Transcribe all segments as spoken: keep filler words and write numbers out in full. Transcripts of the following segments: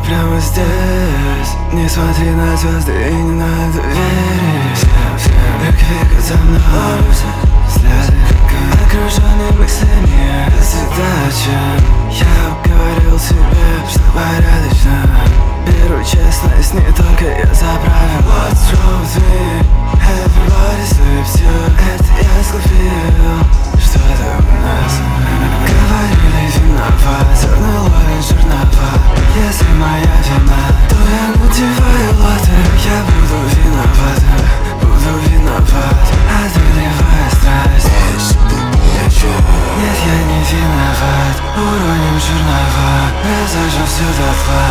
прямо здесь. Не смотри на звезды и не надо верить. Век века за мной взгляды, как окруженный мыслями задача. Я уговорил себя, что порядочно. Беру честность, не только я за правила. What's wrong with me? Everybody sleeps, yeah. Это я сглупил. Что-то у нас. Говорили виноват, черный ловит жернова. Если моя вина, то я надеваю латы. Я буду виноват, буду виноват, одолевая страсть. Нет, я не виноват, уроним жернова, разожжем все дотла.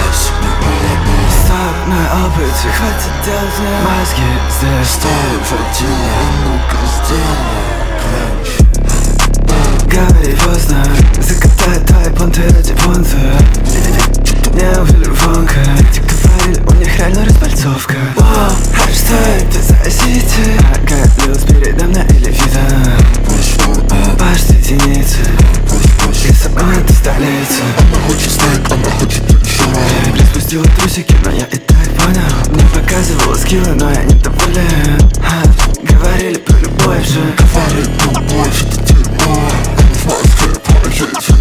Стоп, на опыте, хватит делать мне маски здесь. Стоп, фатилия, ну-ка сделай. Говори поздно, закатай твои понты ради понта. Не увидел вонка, те говорили, у них реально распальцовка. Воу, а что это за сити? Ага, плюс передо мной или видно. Ваш единицы, и сама ты столица. Она хочет стейк, она хочет еще. Я приспустила трусики, но я и так понял. Мне показывала скиллы, но я недоволен. а, Говорили про любовь же. Говорит, любовь, это дерьмо. В Москве поезжайте.